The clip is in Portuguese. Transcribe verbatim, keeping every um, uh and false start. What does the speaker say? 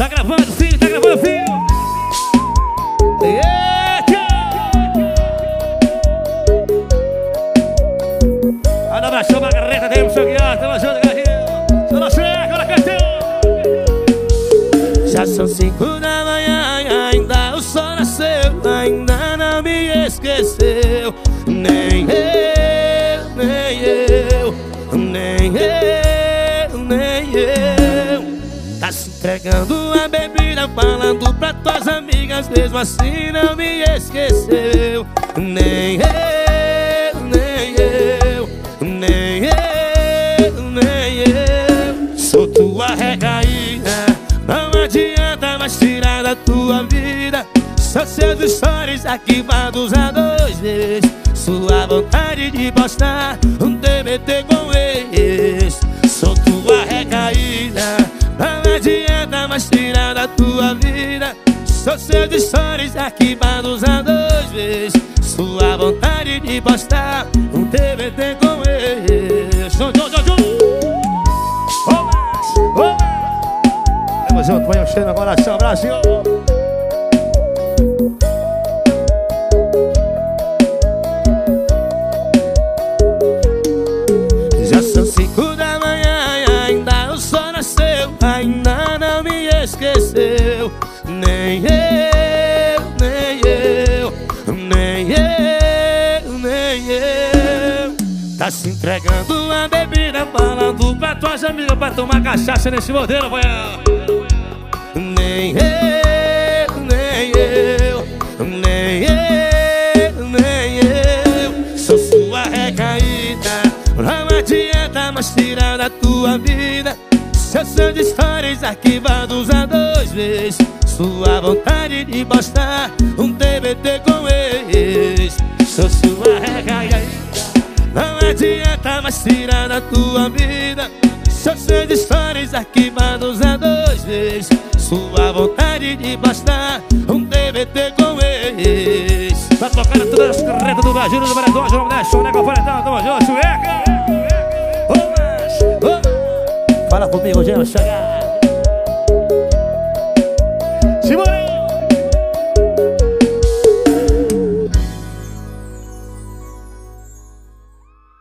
Tá gravando, filho, tá gravando, filho. Anda na chama, garreta, tem um choqueado, tamo junto, garrinho. Só na checa, na carteira. Já são cinco da manhã e ainda o sol nasceu. Ainda não me esqueceu. Nem eu, nem eu, nem eu, nem eu. Tá se entregando a bebida, falando pra tuas amigas, mesmo assim não me esqueceu. Nem eu, nem eu, nem eu, nem eu. Sou tua recaída, não adianta mais tirar da tua vida. Só seus stories arquivados a dois vezes. Sua vontade de postar um D B T com ex. Sou tua recaída, não adianta mais tirar da tua vida. Só seus stories arquivados a dois vezes. Sua vontade de postar um D B T com ex. Jum, jum, jum, jum. Tamo junto, vai enchendo o coração, Brasil. Já são cinco da manhã e ainda o sol nasceu. Ainda não me esqueceu. Nem eu, nem eu, nem eu, nem eu. Tá se entregando a bebida, falando pra tuas amigas pra tomar cachaça nesse modelo, vai. Nem eu, nem eu, nem eu, nem eu. Sou sua recaída, não adianta mais tirar da tua vida. Seus seus stories arquivados a dois vezes. Sua vontade de postar um D B T com ex. Sou sua recaída, não adianta mais tirar da tua vida. Seus seus stories arquivados a dois vezes. Sua vontade de postar um D B T com ex. Tá tocando todas as carretas do Brasil, do Baratão, João Néstor, Nego Paredão, tamo junto, chueca. Fala comigo, Gelo, chegar. Simone!